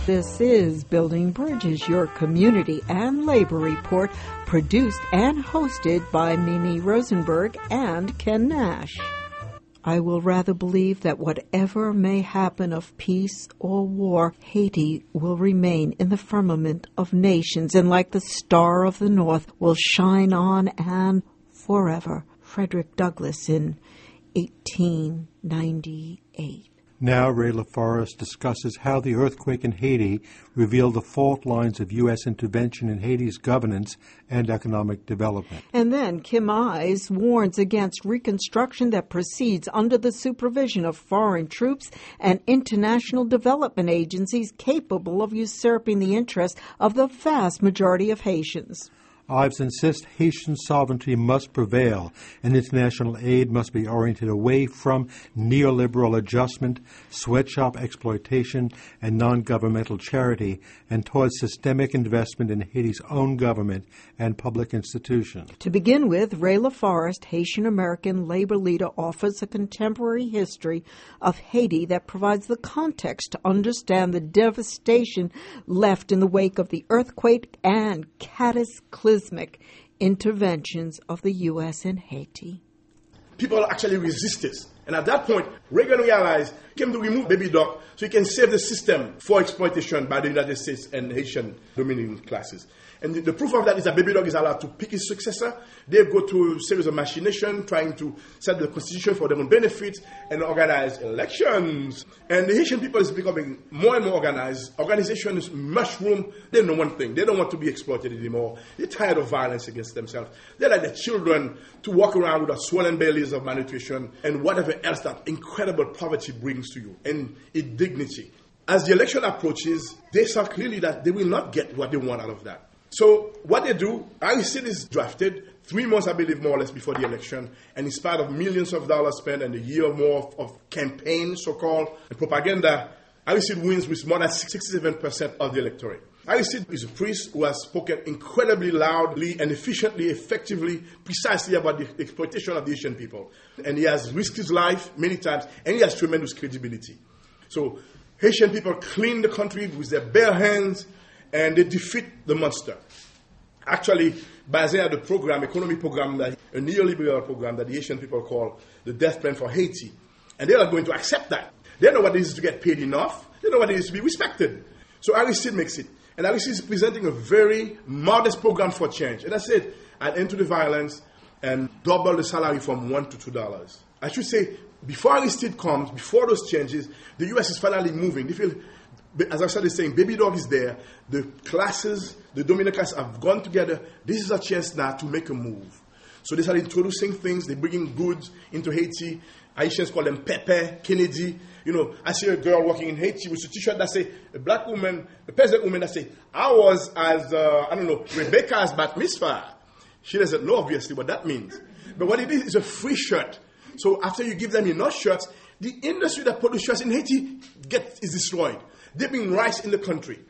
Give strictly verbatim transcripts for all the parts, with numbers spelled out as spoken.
This is Building Bridges, your community and labor report, produced and hosted by Mimi Rosenberg and Ken Nash. I will rather believe that whatever may happen of peace or war, Haiti will remain in the firmament of nations and like the star of the north will shine on and forever. Frederick Douglass in eighteen ninety-eight. Now Ray LaForest discusses how the earthquake in Haiti revealed the fault lines of U S intervention in Haiti's governance and economic development. And then Kim Eyes warns against reconstruction that proceeds under the supervision of foreign troops and international development agencies capable of usurping the interests of the vast majority of Haitians. Ives insists Haitian sovereignty must prevail and international aid must be oriented away from neoliberal adjustment, sweatshop exploitation, and non-governmental charity and towards systemic investment in Haiti's own government and public institutions. To begin with, Ray LaForest, Haitian-American labor leader, offers a contemporary history of Haiti that provides the context to understand the devastation left in the wake of the earthquake and cataclysmic interventions of the U S in Haiti. People actually resisted. And at that point, Reagan realized he came to remove Baby Doc so he can save the system for exploitation by the United States and Haitian dominating classes. And the, the proof of that is that Baby Doc is allowed to pick his successor. They go through a series of machination trying to set the constitution for their own benefit and organize elections. And the Haitian people is becoming more and more organized. Organizations mushroom. They know one thing. They don't want to be exploited anymore. They're tired of violence against themselves. They're like the children to walk around with a swollen bellies of malnutrition and whatever else that incredible poverty brings to you and indignity. As the election approaches, they saw clearly that they will not get what they want out of that. So what they do, Aristide is drafted three months, I believe, more or less before the election, and in spite of millions of dollars spent and a year or more of, of campaign, so-called, and propaganda, Aristide wins with more than sixty-seven percent of the electorate. Aristide is a priest who has spoken incredibly loudly and efficiently, effectively, precisely about the exploitation of the Haitian people. And he has risked his life many times, and he has tremendous credibility. So Haitian people clean the country with their bare hands, and they defeat the monster. Actually, based on the program, economy program, that, a neoliberal program that the Haitian people call the death plan for Haiti. And they are going to accept that. They know what it is to get paid enough. They know what it is to be respected. So Aristide makes it. And Aristide is presenting a very modest program for change. And that's it. I'll end to the violence and double the salary from one to two dollars. I should say, before Aristide comes, before those changes, the U S is finally moving. They feel, as I started saying, Baby Dog is there. The classes, the dominant classes have gone together. This is a chance now to make a move. So they started introducing things. They're bringing goods into Haiti. Haitians call them Pepe, Kennedy. You know, I see a girl walking in Haiti with a T-shirt that say, a black woman, a peasant woman that say, I was as, uh, I don't know, Rebecca's bat mitzvah. She doesn't know, obviously, what that means. But what it is, is a free shirt. So after you give them enough shirts, the industry that produces shirts in Haiti gets, is destroyed. They bring rice in the country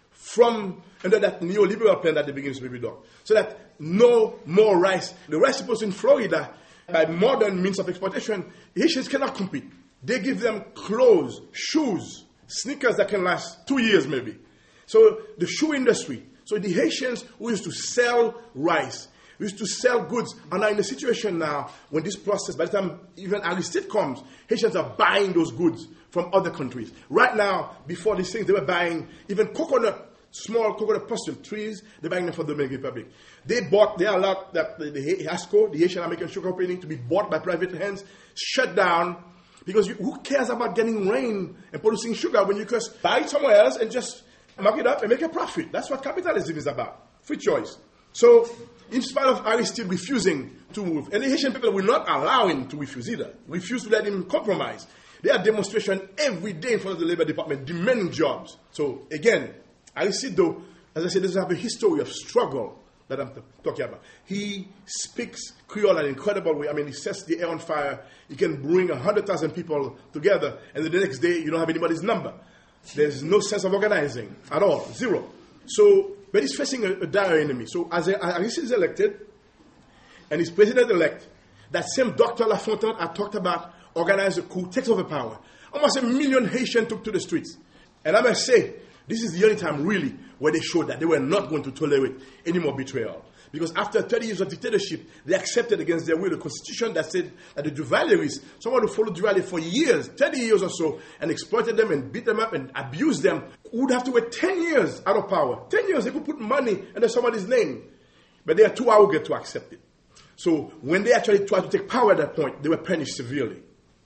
from under that neoliberal plan that they begin with Baby Dog. So that no more rice. The rice supposed in Florida, by modern means of exploitation, Haitians cannot compete. They give them clothes, shoes, sneakers that can last two years maybe. So the shoe industry. So the Haitians who used to sell rice, who used to sell goods, are now in a situation now when this process, by the time even Aristide comes, Haitians are buying those goods from other countries. Right now, before these things, they were buying even coconut, small coconut pasture trees. They're buying them for the Dominican Republic. They bought, they allowed that the, the HASCO, the Haitian American Sugar Company, to be bought by private hands, shut down, because you, who cares about getting rain and producing sugar when you just buy it somewhere else and just mark it up and make a profit? That's what capitalism is about. Free choice. So, in spite of Aristide refusing to move, and the Haitian people will not allow him to refuse either, refuse to let him compromise. There are demonstrations every day in front of the Labor Department demanding jobs. So, again, Aristide, though, as I said, doesn't have a history of struggle that I'm t- talking about. He speaks Creole in an incredible way. I mean, he sets the air on fire. He can bring one hundred thousand people together, and then the next day, you don't have anybody's number. There's no sense of organizing at all, zero. So, but he's facing a, a dire enemy. So, as Aristide is elected, and he's president-elect, that same Doctor Lafontaine I talked about organized a coup, takes over power. Almost a million Haitians took to the streets. And I must say, This is the only time really where they showed that they were not going to tolerate any more betrayal. Because after thirty years of dictatorship, they accepted against their will a constitution that said that the Duvaliers, someone who followed Duvalier for years, thirty years or so, and exploited them and beat them up and abused them, would have to wait ten years out of power. ten years, they could put money under somebody's name. But they are too arrogant to accept it. So when they actually tried to take power at that point, they were punished severely.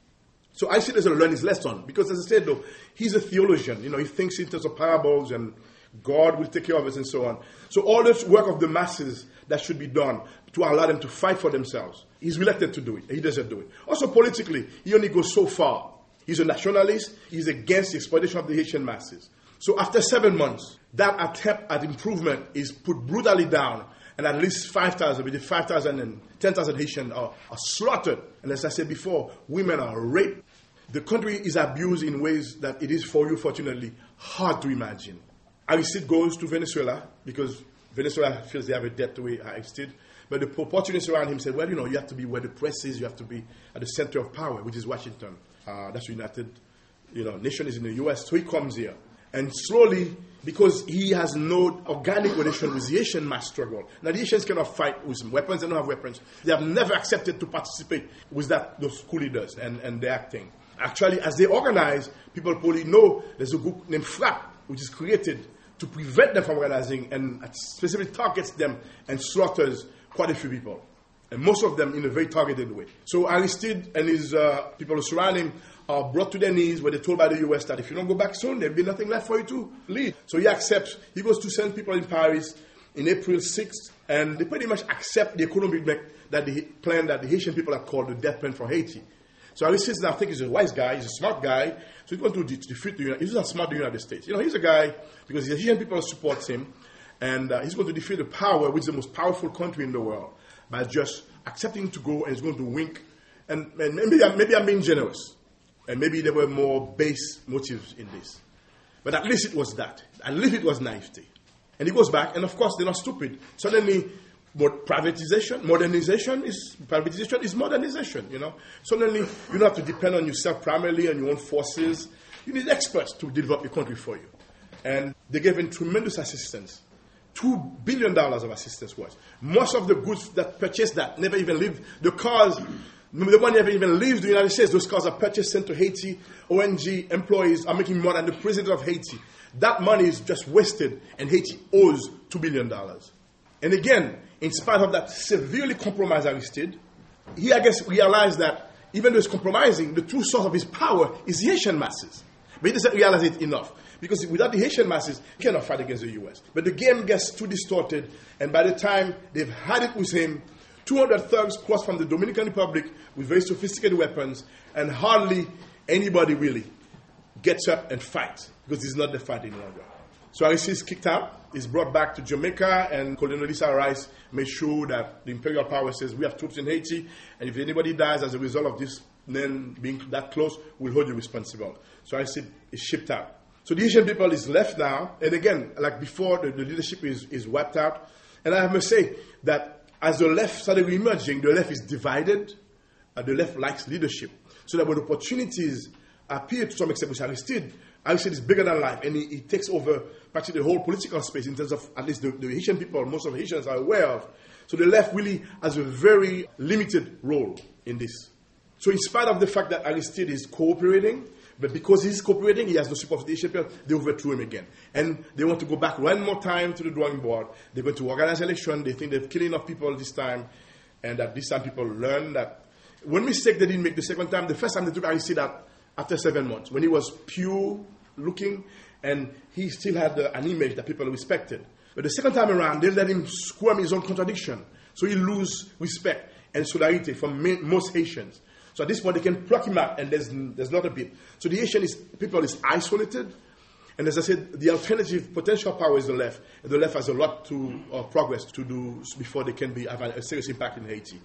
So I see there's a learn his lesson. Because as I said, though, he's a theologian. You know, he thinks in terms of parables and God will take care of us and so on. So all this work of the masses that should be done to allow them to fight for themselves, he's reluctant to do it. He doesn't do it. Also politically, he only goes so far. He's a nationalist. He's against the exploitation of the Haitian masses. So after seven months, that attempt at improvement is put brutally down, and at least five thousand, between five thousand and ten thousand Haitians are, are slaughtered. And as I said before, women are raped. The country is abused in ways that it is, for you, fortunately, hard to imagine. Aristide goes to Venezuela because Venezuela feels they have a debt to Aristide. But the opportunists around him said, well, you know, you have to be where the press is. You have to be at the center of power, which is Washington. Uh, that's the United you know, Nation is in the U S. So he comes here. And slowly, because he has no organic relation with the Haitian mass struggle. Now, the Haitians cannot fight with weapons. They don't have weapons. They have never accepted to participate with that those coup leaders and, and their acting. Actually, as they organize, people probably know there's a group named FRAP, which is created to prevent them from organizing and specifically targets them and slaughters quite a few people. And most of them in a very targeted way. So Aristide and his uh, people who surround him are brought to their knees where they're told by the U S that if you don't go back soon, there'll be nothing left for you to lead. So he accepts. He goes to send people in Paris in April sixth, and they pretty much accept the economic that the plan that the Haitian people have called the death plan for Haiti. So Aristide now think he's a wise guy, he's a smart guy, so he's going to de- defeat the United States. He's not smart the United States. You know, he's a guy, because the Haitian people support him, and uh, he's going to defeat the power, which is the most powerful country in the world, by just accepting to go, and he's going to wink. And, and maybe, I'm, maybe I'm being generous, and maybe there were more base motives in this. But at least it was that. At least it was naivety. And he goes back, and of course they're not stupid. Suddenly, but privatization, modernization is privatization is modernization. You know, suddenly you don't have to depend on yourself primarily on your own forces. You need experts to develop the country for you, and they gave him tremendous assistance. Two billion dollars of assistance was. Most of the goods that purchased that never even lived. The cars, the money never even leaves the United States. Those cars are purchased, sent to Haiti. O N G employees are making more than the president of Haiti. That money is just wasted, and Haiti owes two billion dollars. And again, in spite of that severely compromised Aristide, he, I guess, realized that even though he's compromising, the true source of his power is the Haitian masses. But he doesn't realize it enough. Because without the Haitian masses, he cannot fight against the U S. But the game gets too distorted, and by the time they've had it with him, two hundred thugs cross from the Dominican Republic with very sophisticated weapons, and hardly anybody really gets up and fights, because it's not the fight any longer. So Aristide is kicked out. He's brought back to Jamaica, and Condoleezza Rice made sure that the imperial power says we have troops in Haiti, and if anybody dies as a result of this men being that close, we'll hold you responsible. So Aristide is shipped out. So the Haitian people is left now, and again, like before, the, the leadership is, is wiped out. And I must say that as the left started emerging, the left is divided, and the left lacks leadership. So that when opportunities appear to some extent with Aristide, Aristide is bigger than life, and he, he takes over practically the whole political space in terms of at least the, the Haitian people, most of the Haitians are aware of. So the left really has a very limited role in this. So in spite of the fact that Aristide is cooperating, but because he's cooperating, he has no support of the Haitian people, they overthrew him again. And they want to go back one more time to the drawing board. They're going to organize election. They think they've killed enough people this time, and that this time people learn that one mistake they didn't make the second time, the first time they took Aristide out after seven months, when he was pure looking, and he still had uh, an image that people respected. But the second time around, they let him squirm his own contradiction. So he lose respect and solidarity from ma- most Haitians. So at this point, they can pluck him out, and there's there's not a bit. So the Haitian is, people is isolated. And as I said, the alternative potential power is the left. And the left has a lot to uh, progress to do before they can be have a serious impact in Haiti.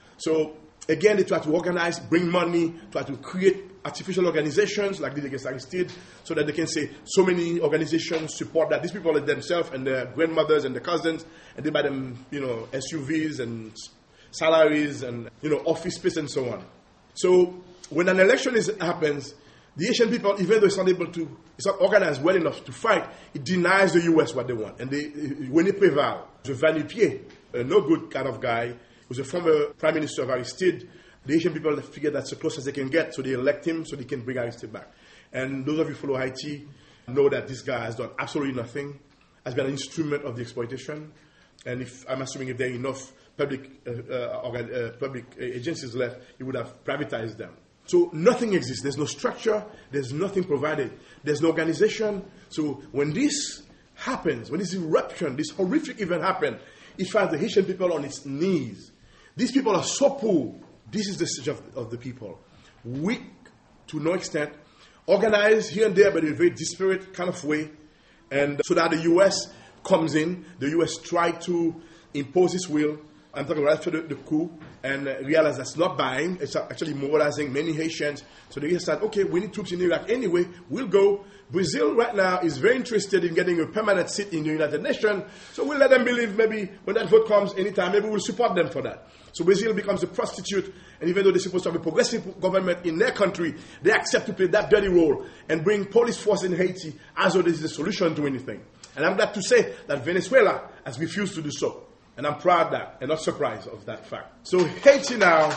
So again, they try to organize, bring money, try to create artificial organizations like they did against Aristide, so that they can say so many organizations support that. These people are themselves and their grandmothers and their cousins, and they buy them, you know, S U Vs and salaries and, you know, office space and so on. So when an election is, happens, The Haitian people, even though it's not able to, it's not organized well enough to fight, it denies the U S what they want. And they, when they prevail, the Vanipier, a no good kind of guy, who's a former prime minister of Aristide, the Haitian people figure that's the closest they can get, so they elect him so they can bring Aristide back. And those of you who follow Haiti know that this guy has done absolutely nothing, has been an instrument of the exploitation. And if I'm assuming if there are enough public uh, uh, organ, uh, public agencies left, he would have privatized them. So nothing exists. There's no structure. There's nothing provided. There's no organization. So when this happens, when this eruption, this horrific event happens, it finds the Haitian people on its knees. These people are so poor. This is the stage of, of the people. Weak to no extent. Organized here and there, but in a very disparate kind of way. And so that the U S comes in. The U S tried to impose its will. I'm talking right after the, the coup, and uh, realize that's not buying. It's actually mobilizing many Haitians. So they said, okay, we need troops in Iraq anyway. We'll go. Brazil right now is very interested in getting a permanent seat in the United Nations. So we'll let them believe maybe when that vote comes anytime, maybe we'll support them for that. So Brazil becomes a prostitute, and even though they're supposed to have a progressive government in their country, they accept to play that dirty role and bring police force in Haiti as though this is a solution to anything. And I'm glad to say that Venezuela has refused to do so. And I'm proud of that and not surprised of that fact. So Haiti now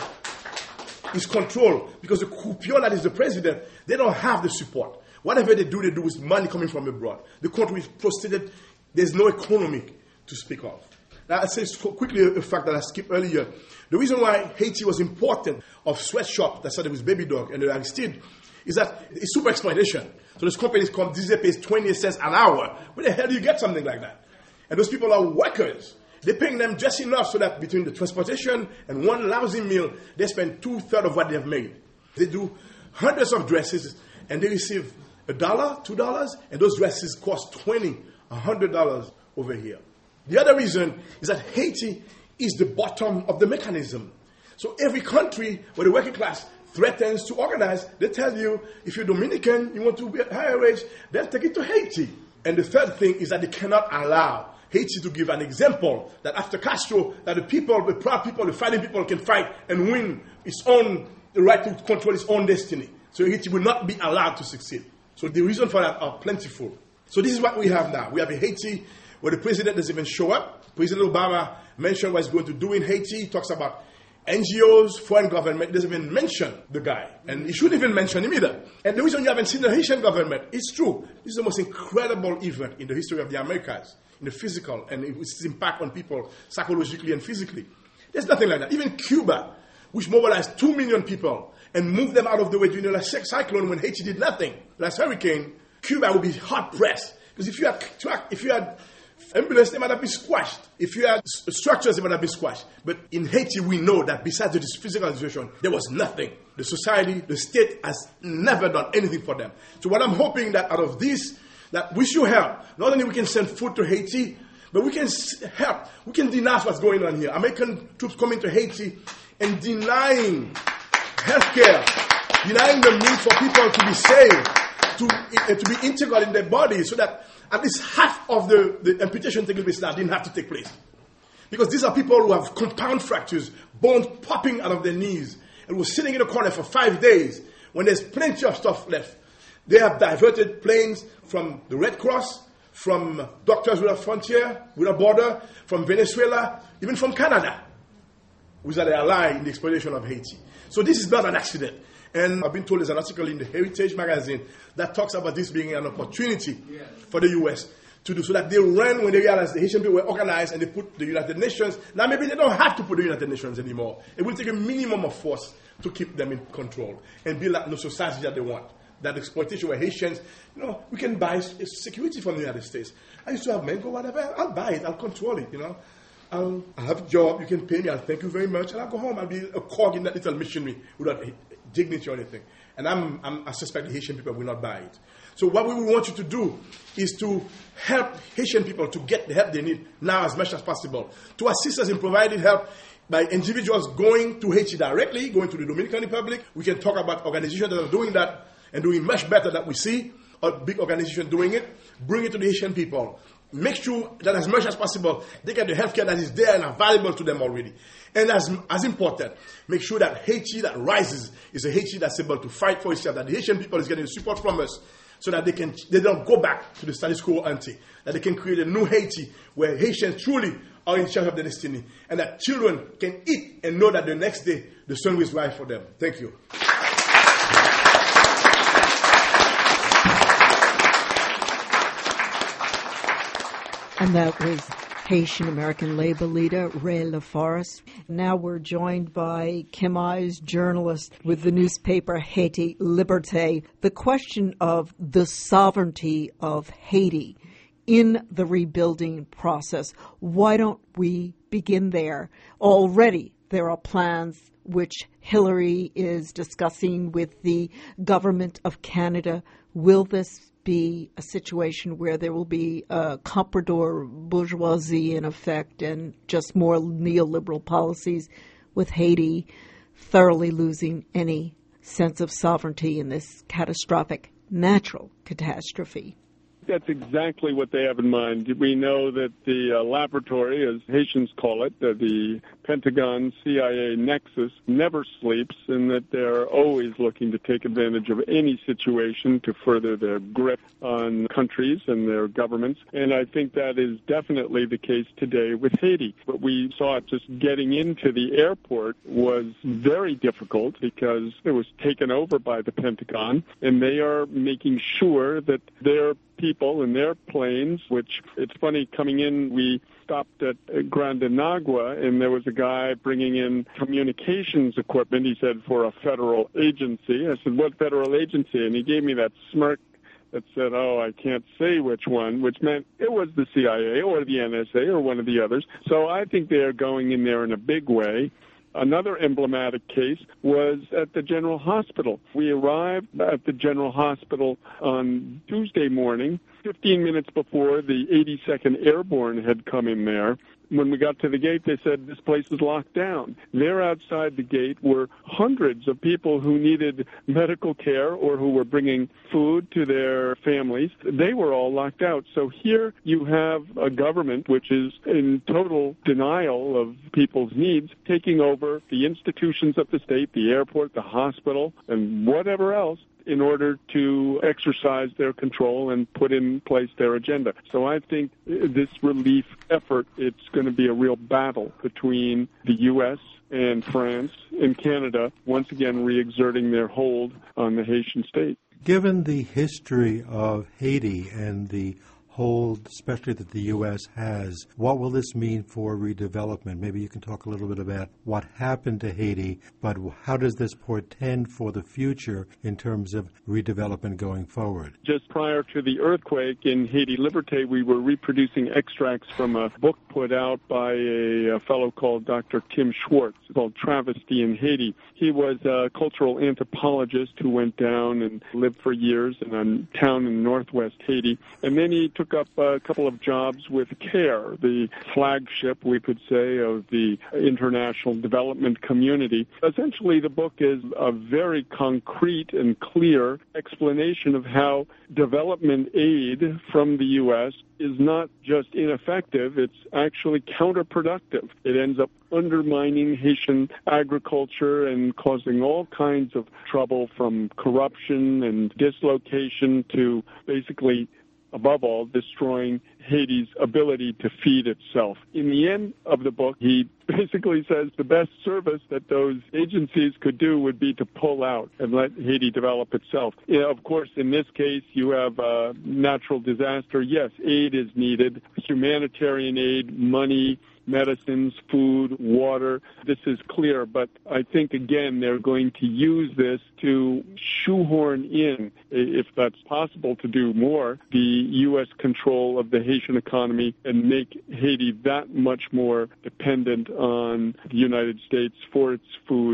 is controlled because the croupier that is the president, they don't have the support. Whatever they do, they do with money coming from abroad. The country is prostrated. There's no economy to speak of. Now, I'll say so quickly a fact that I skipped earlier. The reason why Haiti was important of sweatshop that started with Baby Dog and the Aristide is that it's super exploitation. So those companies come, Disney pays twenty cents an hour. Where the hell do you get something like that? And those people are workers. They're paying them just enough so that between the transportation and one lousy meal, they spend two-thirds of what they have made. They do hundreds of dresses, and they receive a dollar, two dollars, and those dresses cost twenty, a hundred dollars over here. The other reason is that Haiti is the bottom of the mechanism. So every country where the working class threatens to organize, they tell you, if you're Dominican, you want to be at higher wage, they'll take it to Haiti. And the third thing is that they cannot allow Haiti to give an example that after Castro, that the people, the proud people, the fighting people can fight and win its own, the right to control its own destiny. So Haiti will not be allowed to succeed. So the reasons for that are plentiful. So this is what we have now. We have a Haiti where the president doesn't even show up. President Obama mentioned what he's going to do in Haiti. He talks about N G Os, foreign government. He doesn't even mention the guy. And he shouldn't even mention him either. And the reason you haven't seen the Haitian government is true. This is the most incredible event in the history of the Americas, in the physical, and its impact on people psychologically and physically. There's nothing like that. Even Cuba, which mobilized two million people and moved them out of the way during the last cyclone when Haiti did nothing, last hurricane, Cuba would be hard-pressed. Because if you had if you had ambulance, they might have been squashed. If you had structures, they might have been squashed. But in Haiti, we know that besides this physical situation, there was nothing. The society, the state has never done anything for them. So what I'm hoping that out of this, that we should help. Not only we can send food to Haiti, but we can help. We can denounce what's going on here. American troops coming to Haiti and denying healthcare, denying the need for people to be saved, to, uh, to be integral in their bodies, so that at least half of the, the amputation taking place now didn't have to take place. Because these are people who have compound fractures, bones popping out of their knees, and were sitting in a corner for five days when there's plenty of stuff left. They have diverted planes from the Red Cross, from Doctors Without Frontier, Without Border, from Venezuela, even from Canada, which are their ally in the exploitation of Haiti. So this is not an accident. And I've been told there's an article in the Heritage magazine that talks about this being an opportunity yes. for the U S to do, so that they ran when they realized the Haitian people were organized and they put the United Nations. Now maybe they don't have to put the United Nations anymore. It will take a minimum of force to keep them in control and build that new society that they want. That exploitation where Haitians, you know, we can buy security from the United States. I used to have men go, whatever, I'll buy it, I'll control it, you know. I'll, I'll have a job, you can pay me, I'll thank you very much, and I'll go home. I'll be a cog in that little machinery without dignity or anything. And I'm, I'm, I suspect the Haitian people will not buy it. So what we want you to do is to help Haitian people to get the help they need now as much as possible. To assist us in providing help by individuals going to Haiti directly, going to the Dominican Republic. We can talk about organizations that are doing that and doing much better than we see. a big organization doing it, bring it to the Haitian people. Make sure that as much as possible, they get the healthcare that is there and available to them already. And as, as important, make sure that Haiti that rises is a Haiti that's able to fight for itself, that the Haitian people is getting support from us so that they can they don't go back to the status quo ante, that they can create a new Haiti where Haitians truly are in charge of their destiny, and that children can eat and know that the next day the sun will rise for them. Thank you. And that was Haitian-American labor leader Ray LaForest. Now we're joined by Kim Eyes, journalist with the newspaper Haiti Liberté. The question of the sovereignty of Haiti in the rebuilding process. Why don't we begin there? Already there are plans which Hillary is discussing with the government of Canada. Will this be a situation where there will be a comprador bourgeoisie in effect and just more neoliberal policies, with Haiti thoroughly losing any sense of sovereignty in this catastrophic natural catastrophe? That's exactly what they have in mind. We know that the uh, laboratory, as Haitians call it, uh, the Pentagon C I A nexus, never sleeps, and that they're always looking to take advantage of any situation to further their grip on countries and their governments. And I think that is definitely the case today with Haiti. But we saw it just getting into the airport was very difficult because it was taken over by the Pentagon, and they are making sure that their people in their planes, which it's funny, coming in, we stopped at Grand Inagua, and there was a guy bringing in communications equipment, he said, for a federal agency. I said, what federal agency? And he gave me that smirk that said, oh, I can't say which one, which meant it was the C I A or the N S A or one of the others. So I think they're going in there in a big way. Another emblematic case was at the General Hospital. We arrived at the General Hospital on Tuesday morning, fifteen minutes before the eighty-second Airborne had come in there. When we got to the gate, they said, this place is locked down. There outside the gate were hundreds of people who needed medical care or who were bringing food to their families. They were all locked out. So here you have a government which is in total denial of people's needs, taking over the institutions of the state, the airport, the hospital, and whatever else, in order to exercise their control and put in place their agenda. So I think this relief effort, it's going to be a real battle between the U S and France and Canada, once again re-exerting their hold on the Haitian state. Given the history of Haiti and the hold, especially that the U S has, what will this mean for redevelopment? Maybe you can talk a little bit about what happened to Haiti, but how does this portend for the future in terms of redevelopment going forward? Just prior to the earthquake in Haiti Liberté, we were reproducing extracts from a book put out by a, a fellow called Doctor Tim Schwartz, called Travesty in Haiti. He was a cultural anthropologist who went down and lived for years in a town in northwest Haiti, and then he took up a couple of jobs with CARE, the flagship, we could say, of the international development community. Essentially, the book is a very concrete and clear explanation of how development aid from the U S is not just ineffective, it's actually counterproductive. It ends up undermining Haitian agriculture and causing all kinds of trouble, from corruption and dislocation to basically, above all, destroying Haiti's ability to feed itself. In the end of the book, he basically says the best service that those agencies could do would be to pull out and let Haiti develop itself. You know, of course, in this case, you have a natural disaster. Yes, aid is needed, humanitarian aid, money, medicines, food, water. This is clear, but I think, again, they're going to use this to shoehorn in, if that's possible to do more, the U S control of the Haitian economy and make Haiti that much more dependent on the United States for its food,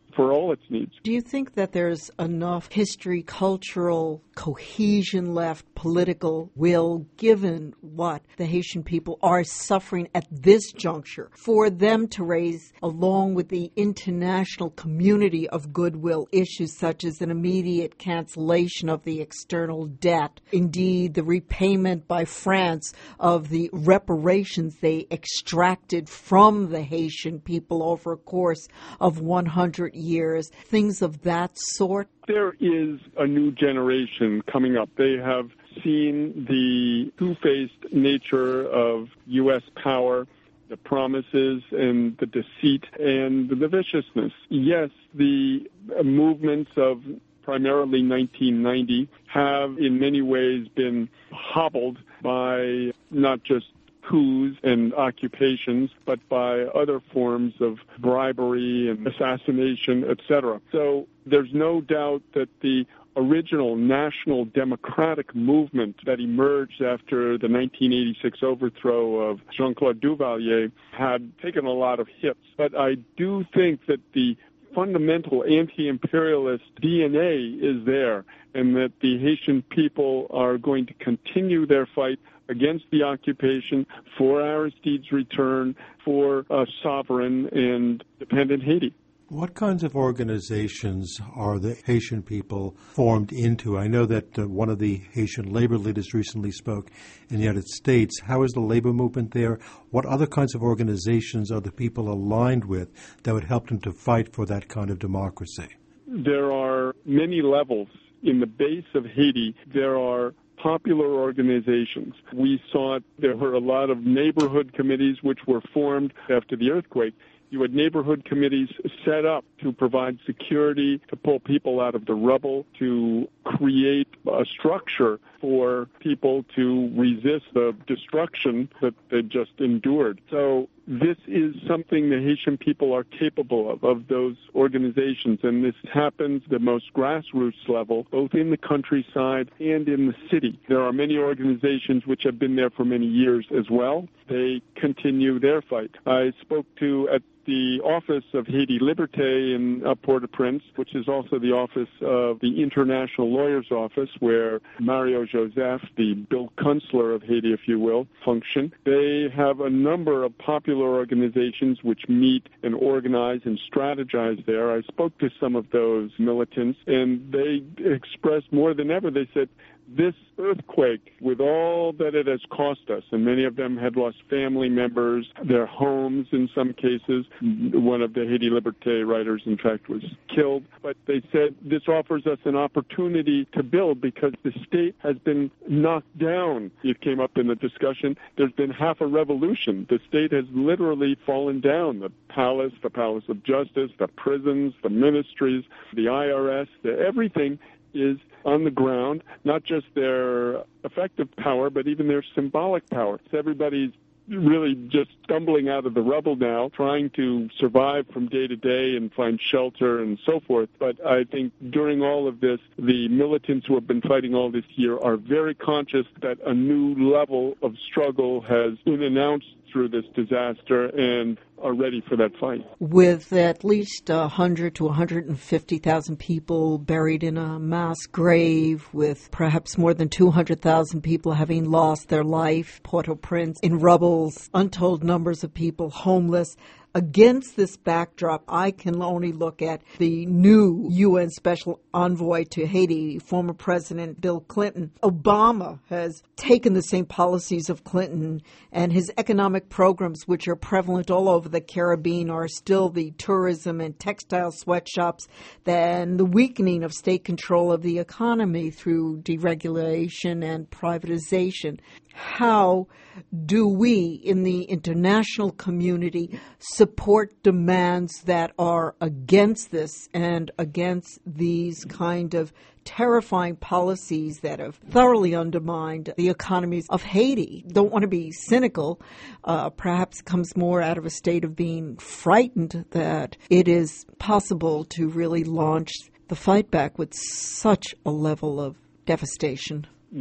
for all its needs. Do you think that there's enough history, cultural cohesion left, political will, given what the Haitian people are suffering at this juncture, for them to raise, along with the international community of goodwill, issues such as an immediate cancellation of the external debt, indeed the repayment by France of the reparations they extracted from the Haitian people over a course of one hundred years, things of that sort? There is a new generation coming up. They have seen the two-faced nature of U S power, the promises and the deceit and the viciousness. Yes, the movements of primarily nineteen ninety have in many ways been hobbled by not just coups and occupations, but by other forms of bribery and assassination, et cetera. So there's no doubt that the original national democratic movement that emerged after the nineteen eighty-six overthrow of Jean-Claude Duvalier had taken a lot of hits. But I do think that the fundamental anti-imperialist D N A is there, and that the Haitian people are going to continue their fight against the occupation, for Aristide's return, for a sovereign and dependent Haiti. What kinds of organizations are the Haitian people formed into? I know that uh, one of the Haitian labor leaders recently spoke in the United States. How is the labor movement there? What other kinds of organizations are the people aligned with that would help them to fight for that kind of democracy? There are many levels. In the base of Haiti, there are popular organizations. We saw it, there were a lot of neighborhood committees which were formed after the earthquake. You had neighborhood committees set up to provide security, to pull people out of the rubble, to create a structure for people to resist the destruction that they just endured. So this is something the Haitian people are capable of, of those organizations, and this happens at the most grassroots level, both in the countryside and in the city. There are many organizations which have been there for many years as well. They continue their fight. I spoke to at the office of Haiti Liberté in uh, Port-au-Prince, which is also the office of the International Lawyers Office, where Mario Joseph, the Bill Kunstler of Haiti, if you will, function. They have a number of popular organizations which meet and organize and strategize there. I spoke to some of those militants, and they expressed more than ever. They said, this earthquake, with all that it has cost us, and many of them had lost family members, their homes in some cases. One of the Haiti Liberté writers, in fact, was killed. But they said this offers us an opportunity to build because the state has been knocked down. It came up in the discussion. There's been half a revolution. The state has literally fallen down. The palace, the Palace of Justice, the prisons, the ministries, the I R S, the, everything is on the ground, not just their effective power, but even their symbolic power. So everybody's really just stumbling out of the rubble now, trying to survive from day to day and find shelter and so forth. But I think during all of this, the militants who have been fighting all this year are very conscious that a new level of struggle has been announced through this disaster and are ready for that fight. With at least one hundred to one hundred fifty thousand people buried in a mass grave, with perhaps more than two hundred thousand people having lost their life, Port-au-Prince in rubbles, untold numbers of people homeless. Against this backdrop, I can only look at the new U N Special Envoy to Haiti, former President Bill Clinton. Obama has taken the same policies of Clinton, and his economic programs, which are prevalent all over the Caribbean, are still the tourism and textile sweatshops, then the weakening of state control of the economy through deregulation and privatization. How do we in the international community support demands that are against this and against these kind of terrifying policies that have thoroughly undermined the economies of Haiti? Don't want to be cynical. Uh, perhaps it comes more out of a state of being frightened that it is possible to really launch the fight back with such a level of devastation. What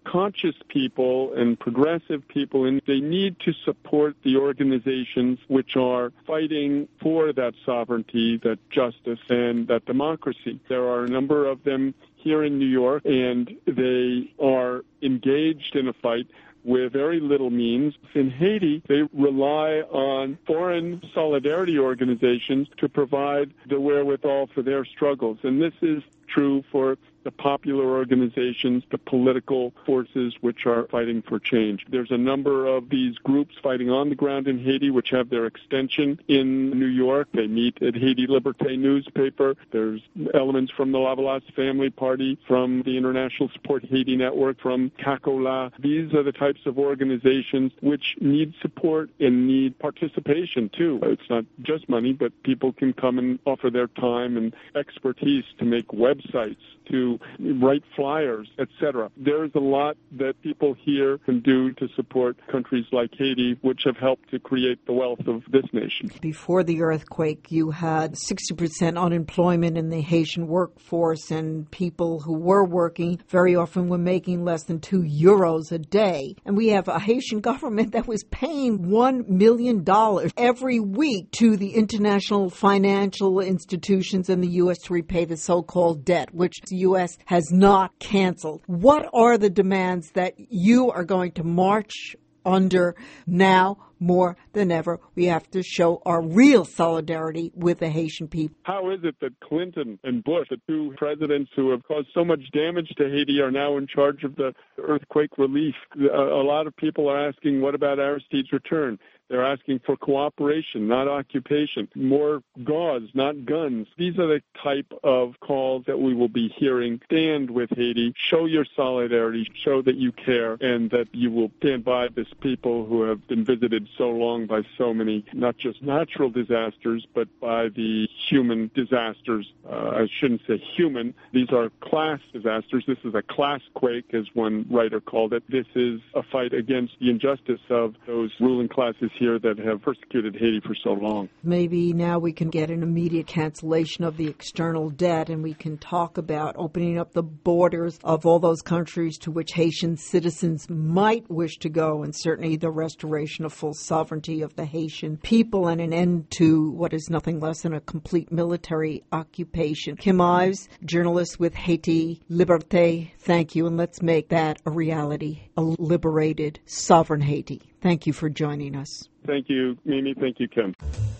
conscious people and progressive people, and they need to support the organizations which are fighting for that sovereignty, that justice, and that democracy. There are a number of them here in New York, and they are engaged in a fight with very little means. In Haiti, they rely on foreign solidarity organizations to provide the wherewithal for their struggles. And this is true for the popular organizations, the political forces which are fighting for change. There's a number of these groups fighting on the ground in Haiti which have their extension in New York. They meet at Haiti Liberté newspaper. There's elements from the Lavalas Family Party, from the International Support Haiti Network, from CACOLA. These are the types of organizations which need support and need participation too. It's not just money, but people can come and offer their time and expertise to make websites, to write flyers, et cetera. There's a lot that people here can do to support countries like Haiti, which have helped to create the wealth of this nation. Before the earthquake, you had sixty percent unemployment in the Haitian workforce, and people who were working very often were making less than two euros a day. And we have a Haitian government that was paying one million dollars every week to the international financial institutions in the U S to repay the so-called debt, which the U S has not canceled. What are the demands that you are going to march under now more than ever? We have to show our real solidarity with the Haitian people. How is it that Clinton and Bush, the two presidents who have caused so much damage to Haiti, are now in charge of the earthquake relief? A lot of people are asking, what about Aristide's return? They're asking for cooperation, not occupation. More gauze, not guns. These are the type of calls that we will be hearing. Stand with Haiti. Show your solidarity. Show that you care and that you will stand by this people who have been visited so long by so many, not just natural disasters, but by the human disasters. Uh, I shouldn't say human. These are class disasters. This is a class quake, as one writer called it. This is a fight against the injustice of those ruling classes here that have persecuted Haiti for so long. Maybe now we can get an immediate cancellation of the external debt, and we can talk about opening up the borders of all those countries to which Haitian citizens might wish to go, and certainly the restoration of full sovereignty of the Haitian people and an end to what is nothing less than a complete military occupation. Kim Ives, journalist with Haiti Liberté, thank you, and let's make that a reality, a liberated, sovereign Haiti. Thank you for joining us. Thank you, Mimi. Thank you, Kim.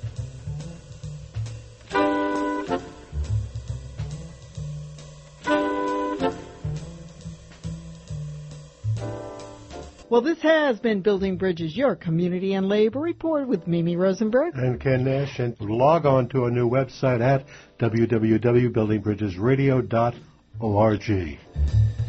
Well, this has been Building Bridges, your community and labor report with Mimi Rosenberg and Ken Nash. And log on to our new website at w w w dot building bridges radio dot org.